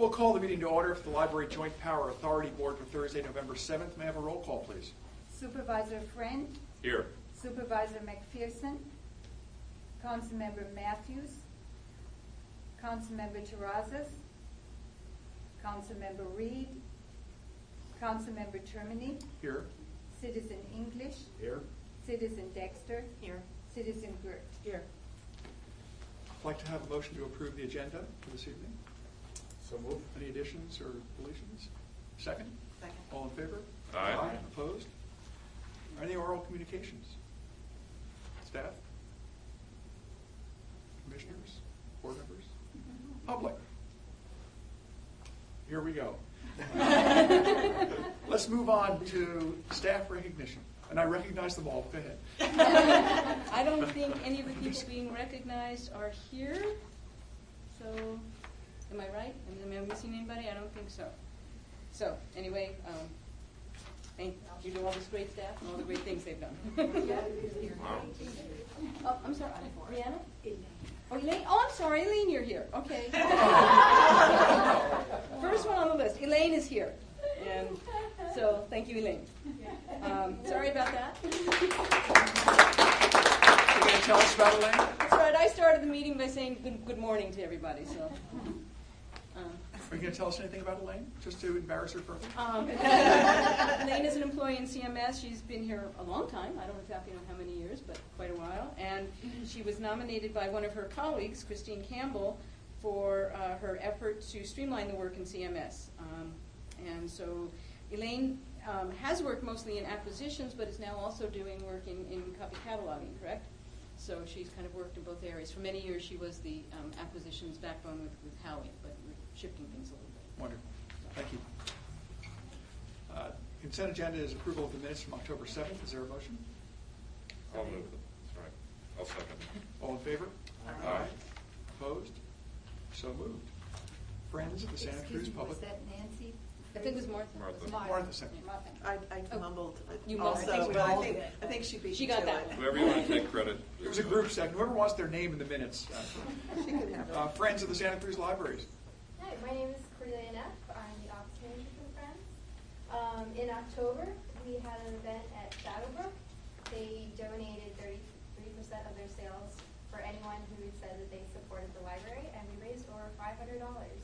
We'll call the meeting to order for the Library Joint Power Authority Board for Thursday, November 7th. May I have a roll call, please? Supervisor Friend. Here. Supervisor McPherson. Councilmember Matthews. Councilmember Terrazas. Councilmember Reed. Councilmember Termini. Here. Citizen English. Here. Citizen Dexter. Here. Citizen Girt. Here. I'd like to have a motion to approve the agenda for this evening. So moved. Any additions or deletions? Second? Second. All in favor? Aye. Opposed? Any oral communications? Staff? Commissioners? Board members? Public? Here we go. Let's move on to staff recognition. And I recognize them all. Go ahead. I don't think any of the people being recognized are here. So, am I right? Am I missing anybody? I don't think so. So, anyway, thank you to all this great staff and all the great things they've done. Oh, I'm sorry. Brianna? Oh, Elaine? Oh, I'm sorry. Elaine, you're here. Okay. First one on the list. Elaine is here. And so, thank you, Elaine. Sorry about that. You going to tell us about Elaine? That's right. I started the meeting by saying good morning to everybody. So, Are you going to tell us anything about Elaine, just to embarrass her further? Elaine is an employee in CMS. She's been here a long time. I don't exactly know how many years, but quite a while. And she was nominated by one of her colleagues, Christine Campbell, for her effort to streamline the work in CMS. And so Elaine has worked mostly in acquisitions, but is now also doing work in copy cataloging, correct? So she's kind of worked in both areas. For many years, she was the acquisitions backbone with Howie, but we're shifting things a little bit. Wonderful. Thank you. Consent agenda is approval of the minutes from October 7th. Is there a motion? I'll move them. Sorry. I'll second. All in favor? Aye. Opposed? So moved. Friends of the Santa Cruz Public. Was that Nancy? I think it was Martha. Martha, second. Martha. I mumbled You also, mumbled. but I think she beat She me got to that it. one. Whoever you want to take credit. It was a group second. Whoever wants their name in the minutes. She can have it. Friends of the Santa Cruz Libraries. Hi, my name is Cordelia Neff. I'm the office manager for Friends. In October, we had an event at Shadowbrook. They donated 33% of their sales for anyone who said that they supported the library, and we raised over $500.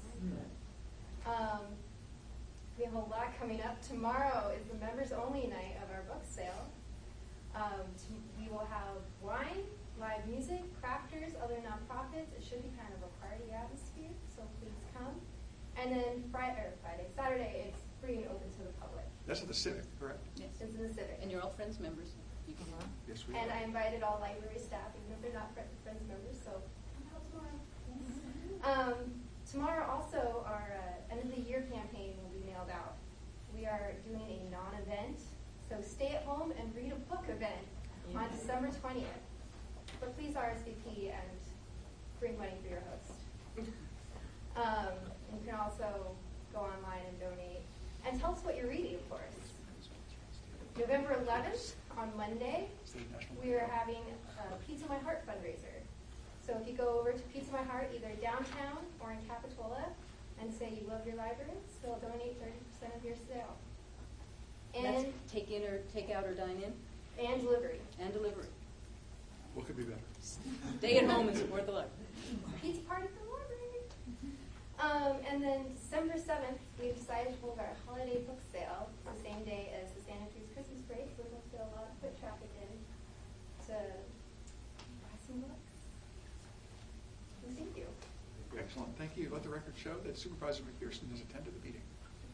We have a lot coming up. Tomorrow is the members-only night of our book sale. We will have wine, live music, crafters, other nonprofits. It should be kind of a party atmosphere, so please come. And then Saturday, it's free and open to the public. That's at the Civic, correct? Yes. It's in the Civic. And you're all Friends members. You can Yes, we And are. I invited all library staff, even if they're not Friends members, so come out tomorrow. Tomorrow also, our end of the year campaign will be mailed out. We are doing a non-event, so stay at home and read a book event on December 20th. But please RSVP and bring money for your host. You can also go online and donate. And tell us what you're reading, of course. November 11th, on Monday, we are having a Pizza My Heart fundraiser. So if you go over to Pizza My Heart, either downtown or in Capitola, and say you love your library, they'll donate 30% of your sale. That's And take in or take out or dine in and delivery. and delivery. What could be better? Stay at home and support the library. Pizza party for the library. And then December 7th, we decided to hold our holiday book sale the same day as the Santa Cruz Christmas break, so we'll get a lot of foot traffic in to buy some books. And thank you. Excellent. Thank you. Let the record show that Supervisor McPherson has attended the meeting.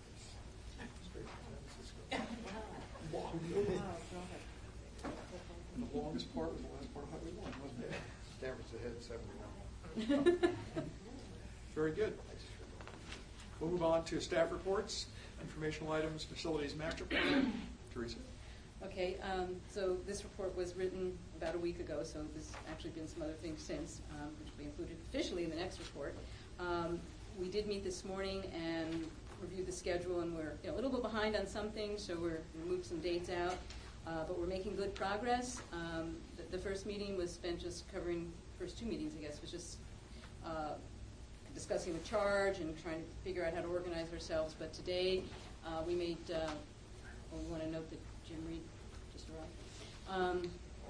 And the longest part was the last part of Highway 1, wasn't it? Stanford's ahead 71. Very good. We'll move on to staff reports, informational items, facilities master plan. Teresa. Okay, so this report was written about a week ago, so there's actually been some other things since, which will be included officially in the next report. We did meet this morning and reviewed the schedule, and we're a little bit behind on some things, so we're going to move some dates out, but we're making good progress. The first meeting was spent just covering, first two meetings, I guess, was just discussing discussing the charge and trying to figure out how to organize ourselves. But today, we made, we want to note that Jim Reed just arrived.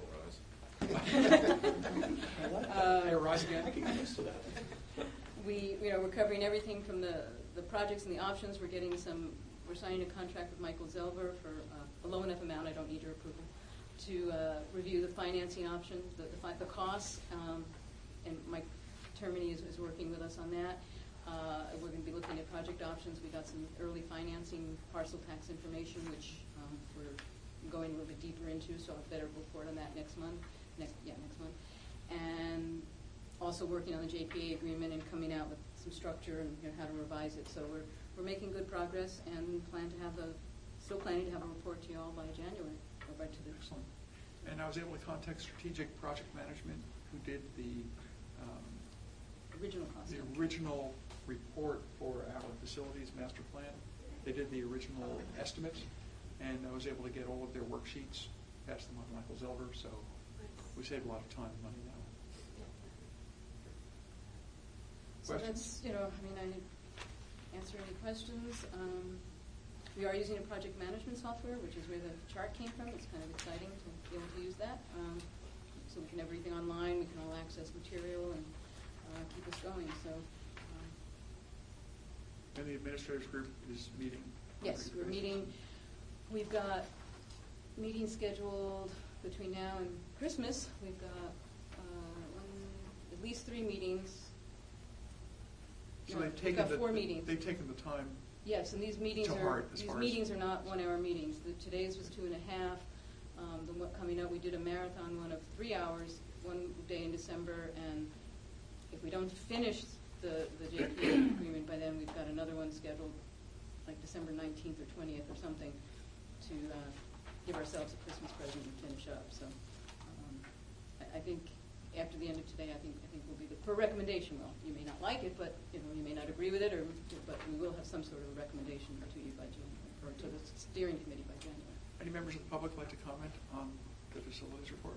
All rise. Hey, rise again. We're covering everything from the projects and the options. We're signing a contract with Michael Zelver for a low enough amount, I don't need your approval, to review the financing options, the costs, and Mike Termini is working with us on that. We're going to be looking at project options. We got some early financing parcel tax information, which we're going a little bit deeper into, so I'll have a better report on that next month. Next month. And also working on the JPA agreement and coming out with some structure and how to revise it. So we're making good progress and still planning to have a report to you all by January, or by Excellent. And I was able to contact Strategic Project Management, who did the original cost. original report for our facilities master plan. They did the original estimates, and I was able to get all of their worksheets, pass them on to Michael Zelver, so we saved a lot of time and money now. So Questions? that's, I answer any questions. We are using a project management software, which is where the chart came from. It's kind of exciting to be able to use that. So we can have everything online, we can all access material and keep us going. So. And the administrators group is meeting? Yes, we're meeting. We've got meetings scheduled between now and Christmas. We've got at least 3 meetings. So No, they've we've taken got 4 meetings. They've taken the time. Yes, and these meetings To heart as far as- are not 1-hour meetings. Today's was 2.5. The one coming up, we did a marathon one of 3 hours one day in December, and if we don't finish the JPA agreement by then, we've got another one scheduled, like December 19th or 20th or something, to give ourselves a Christmas present and finish up. So I think after the end of today, I think we'll be for recommendation. Well, you may not like it, but you may not agree with it, but we will have some sort of a recommendation to you by January, or to the steering committee by January. Any members of the public like to comment on the facilities report?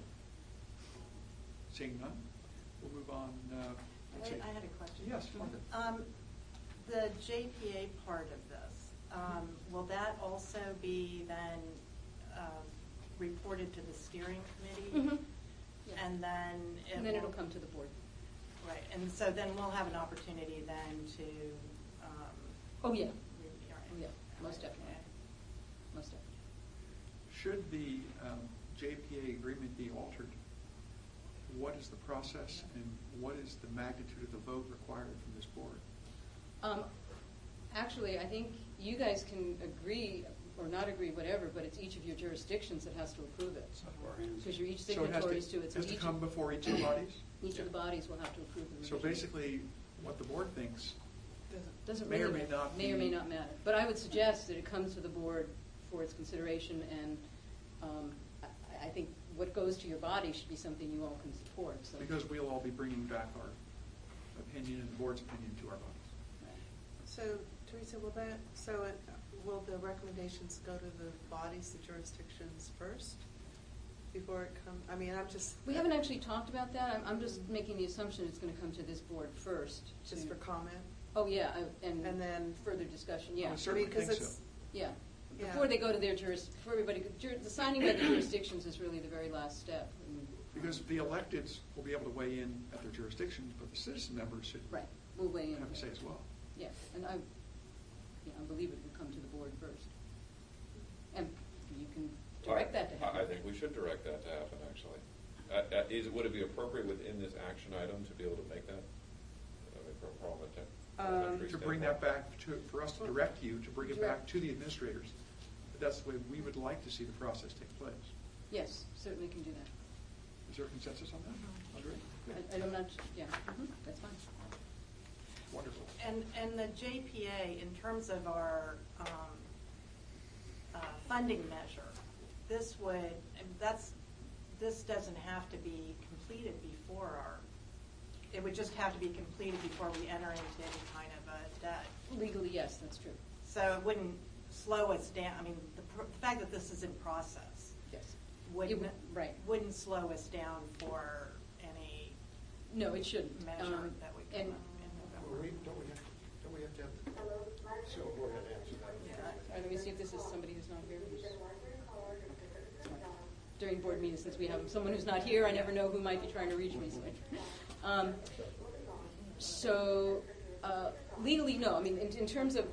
Seeing none, we'll move on. Let's see. I had a question. Yes, go ahead. The JPA part of this, will that also be then reported to the steering committee? Mm-hmm. Yeah. And then It'll come to the board. Right, and so then we'll have an opportunity then to. Oh, yeah. review, right. Oh, yeah, most definitely. Okay. Most definitely. Should the JPA agreement be altered, what is the process and what is the magnitude of the vote required from this board? Actually, I think you guys can agree or not agree, whatever, but it's each of your jurisdictions that has to approve it. Because you're each So it signatories to it. has to come before each of the bodies? Each of the bodies will have to approve the So revision. basically, what the board thinks Doesn't may or really may not may or may be- not matter. But I would suggest that it comes to the board for its consideration, and I think what goes to your body should be something you all can support. So. because we'll all be bringing back our opinion and the board's opinion to our bodies. Right. So, Teresa, will the recommendations go to the bodies, the jurisdictions first? Before it comes, I'm just. We haven't actually talked about that. I'm just making the assumption it's going to come to this board first. Just to- for comment? Oh, yeah, and then- further discussion, yeah. I certainly think so. Yeah. Yeah. Before they go to their before everybody, the signing by the jurisdictions is really the very last step. Because the electeds will be able to weigh in at their jurisdictions, but the citizen members should Right, we'll weigh in. have a say as well. Yeah, and I believe it will come to the board first. And you can direct that to happen. I think we should direct that to happen, actually. Would it be appropriate within this action item to be able to make that? From a parliamentary To bring that standpoint? back, for us to direct you, to bring it back to the administrators. That's the way we would like to see the process take place. Yes, certainly can do that. Is there a consensus on that? Andre? I'm not, yeah, that's fine. Wonderful. And the JPA, in terms of our funding measure, this doesn't have to be completed before it would just have to be completed before we enter into any kind of a debt. Legally, yes, that's true. So it wouldn't slow us down. The fact that this is in process Yes. wouldn't, Right. wouldn't slow us down for any No, it shouldn't. measure that we come and up in November. Don't we during board meetings, since we have someone who's not here. I never know who might be trying to reach me. So legally, no. I mean, in terms of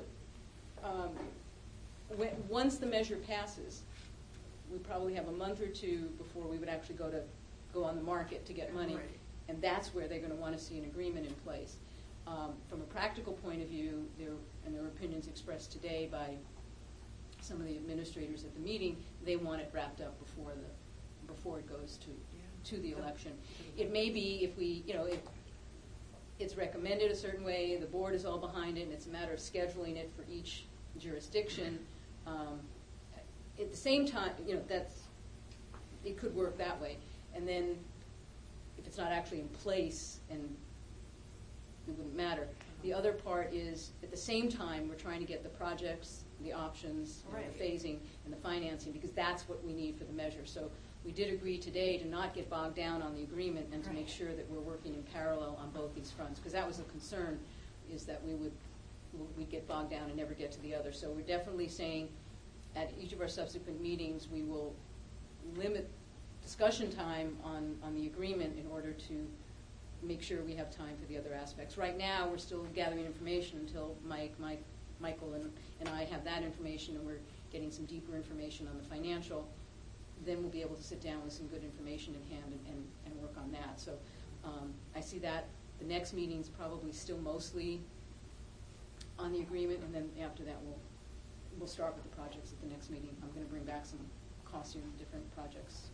once the measure passes, we probably have a month or two before we would actually go on the market to get money, Right. and that's where they're going to want to see an agreement in place. From a practical point of view, there were opinions expressed today by some of the administrators at the meeting. They want it wrapped up before it goes to the election. It may be if it's recommended a certain way, the board is all behind it, and it's a matter of scheduling it for each jurisdiction. At the same time, it could work that way. And then if it's not actually in place, and it wouldn't matter. The other part is, at the same time, we're trying to get the projects, the options, Right. the phasing, and the financing, because that's what we need for the measure. So we did agree today to not get bogged down on the agreement and to make sure that we're working in parallel on both these fronts, because that was a concern, is that we'd get bogged down and never get to the other. So we're definitely saying at each of our subsequent meetings, we will limit discussion time on the agreement in order to make sure we have time for the other aspects. Right now, we're still gathering information until Michael and I have that information, and we're getting some deeper information on the financial. Then we'll be able to sit down with some good information in hand and work on that. So I see that the next meeting's probably still mostly on the agreement, and then after that we'll start with the projects at the next meeting. I'm going to bring back some costing different projects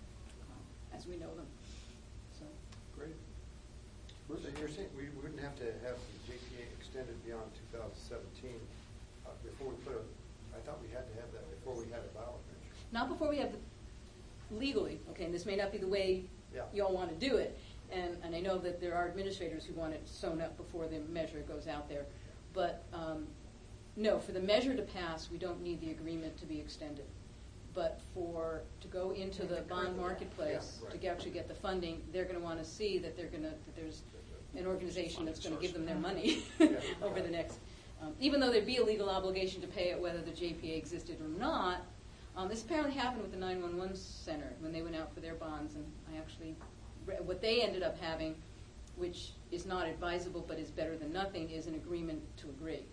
as we know them. So Great. So you're saying we wouldn't have to have the JPA extended beyond 2017 before we put I thought we had to have that before we had a ballot measure. not before we have legally, okay, and this may not be the way Yeah. you all want to do it, and I know that there are administrators who want it sewn up before the measure goes out there, but no, for the measure to pass, we don't need the agreement to be extended. But to go into the bond marketplace, Yeah, right. to actually get the funding, they're going to want to see that there's an organization that's going to give them their money Yeah. over the next, even though there'd be a legal obligation to pay it whether the JPA existed or not. This apparently happened with the 911 Center when they went out for their bonds, and I actually what they ended up having, which is not advisable but is better than nothing, is an agreement to agree.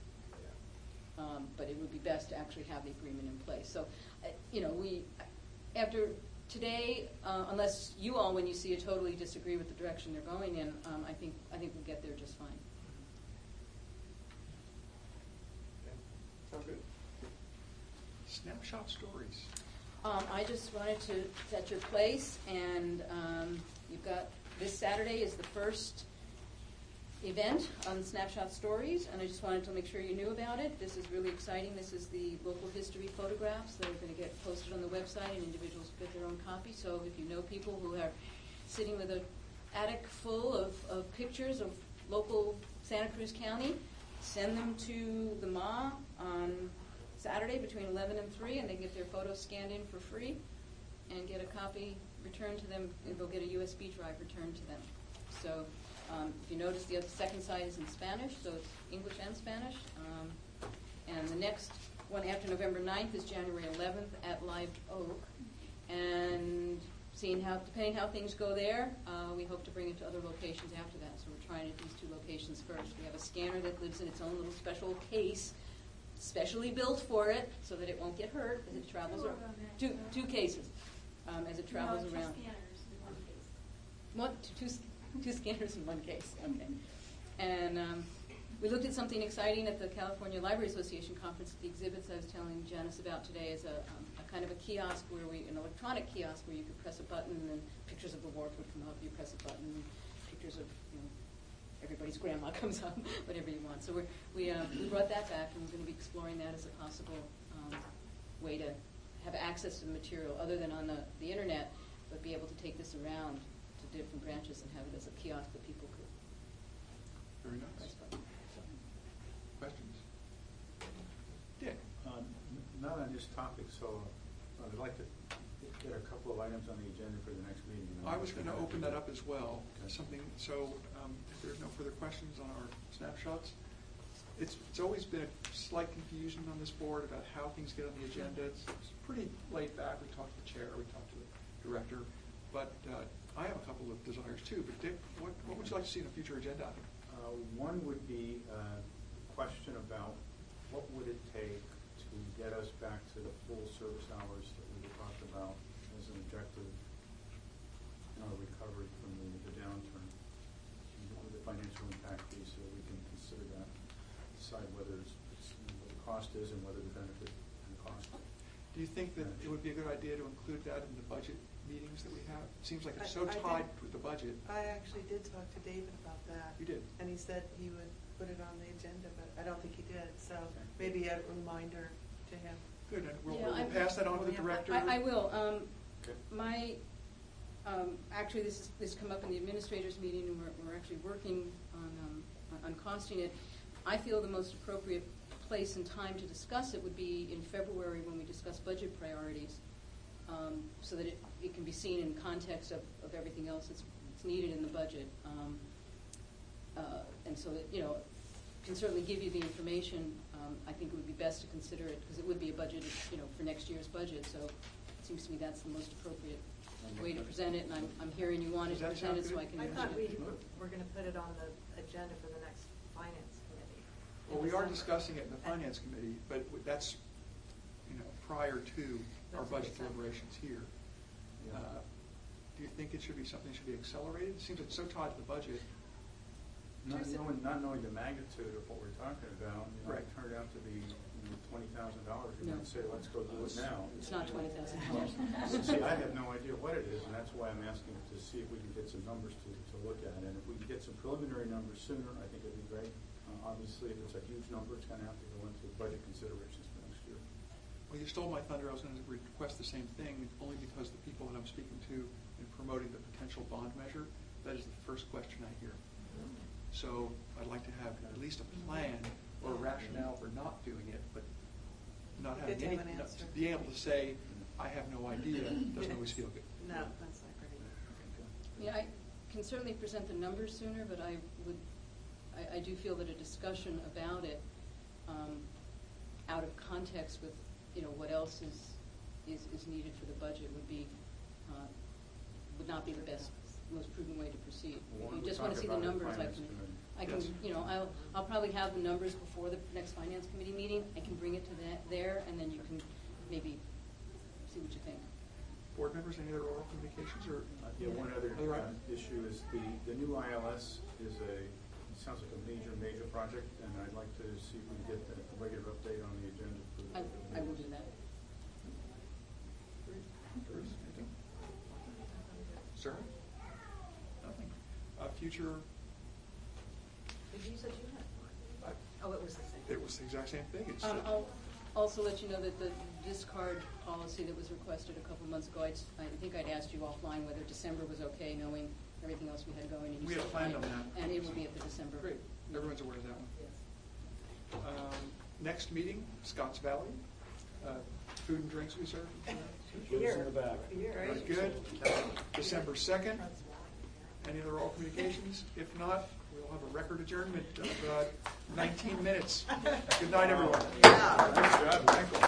But it would be best to actually have the agreement in place. So, we, after today, unless you all, when you see it, totally disagree with the direction they're going in, I think we'll get there just fine. Sounds good. Snapshot stories. I just wanted to set your place, and you've got this Saturday is the first event on Snapshot Stories, and I just wanted to make sure you knew about it. This is really exciting. This is the local history photographs that are going to get posted on the website, and individuals get their own copy. So if you know people who are sitting with an attic full of pictures of local Santa Cruz County, send them to the MA on Saturday between 11 and 3, and they can get their photos scanned in for free and get a copy returned to them, and they'll get a USB drive returned to them. So if you notice, the second side is in Spanish, so it's English and Spanish. And the next one after November 9th is January 11th at Live Oak. And depending how things go there, we hope to bring it to other locations after that. So we're trying at these two locations first. We have a scanner that lives in its own little special case, specially built for it, so that it won't get hurt as it travels around. Two cases as it travels around. What? Two scanners in one case. Okay. And we looked at something exciting at the California Library Association conference. The exhibits I was telling Janice about today is a kind of a kiosk an electronic kiosk where you could press a button and then pictures of the wharf would come up. You press a button, and pictures of everybody's grandma comes up, whatever you want. So we brought that back, and we're going to be exploring that as a possible way to have access to the material other than on the internet, but be able to take this around to different branches and have it as a kiosk that people could Very press nice. button. So. Questions? Dick? Not on this topic, so I'd like to get a couple of items on the agenda for the next meeting. I was going to open that up as well. If there's no further questions on our snapshots, it's always been a slight confusion on this board about how things get on the agenda. It's pretty laid back. We talk to the chair, we talk to the director. But I have a couple of desires too. But Dick, what would you like to see in a future agenda item? One would be a question about what would it take to get us back to the full service hours that we talked about as an objective in our recovery from the downturn. The financial impact piece, so we can consider that, decide whether it's what the cost is and whether the benefit and cost. Do you think that it would be a good idea to include that in the budget meetings that we have? It seems like it's so I tied did. with the budget. I actually did talk to David about that. You did? And he said he would put it on the agenda, but I don't think he did, so maybe a reminder to him. Good, and we'll Yeah, pass that on to the director. I will. Okay. Actually, this come up in the administrators meeting, and we're actually working on costing it. I feel the most appropriate place and time to discuss it would be in February when we discuss budget priorities, so that it can be seen in context of everything else that's needed in the budget. And so that, can certainly give you the information. I think it would be best to consider it, because it would be a budget, for next year's budget. So it seems to me that's the most appropriate way to present it, and I'm hearing you want it Does that sound presented, so I good? can I mention thought we it. were going to put it on the agenda for the next finance committee. in Well, we are December. discussing it in the finance committee, but that's, prior to our That's budget December. deliberations here. Yeah. Do you think it should be something that should be accelerated? It seems it's so tied to the budget. Not knowing the magnitude of what we're talking about, Right. it turned out to be $20,000. You No. might say, let's go do it now. It's not $20,000. See, I have no idea what it is, and that's why I'm asking to see if we can get some numbers to look at. And if we can get some preliminary numbers sooner, I think it'd be great. Obviously, if it's a huge number, it's going to have to go into budget considerations for next year. Well, you stole my thunder. I was going to request the same thing, only because the people that I'm speaking to in promoting the potential bond measure, that is the first question I hear. So I'd like to have at least a plan or a rationale for not doing it, but not having Good to any, have an not- answer. being able to say, I have no idea, doesn't always feel good. No, that's not great. Yeah, I can certainly present the numbers sooner, but I do feel that a discussion about it, out of context with, what else is needed for the budget would not be the best, most prudent way to proceed. Well, If you we just want to talk see the about it in numbers, Finance I can, Committee. I'll probably have the numbers before the next finance committee meeting. I can bring it to there, and then you can maybe see what you think. Board members, any other oral communications or? One other Other item? issue is the new ILS is it sounds like a major project, and I'd like to see if we can get a regular update on the agenda. I will do that. Bruce, anything? Sir? Nothing. Future, You said you had one. I- Oh, it was the same. it was the exact same thing. It's, I'll also let you know that the discard policy that was requested a couple months ago, I think I'd asked you offline whether December was okay, knowing everything else we had going. And you We had said planned fine. on that. And it will be at the December. Great. Everyone's aware of that one. Yes. Next meeting, Scotts Valley. Food and drinks we serve. Beer. Beer. Very good. December 2nd. Any other oral communications? If not, we'll have a record adjournment of 19 minutes. Good night, everyone. Yeah. Good job, Michael.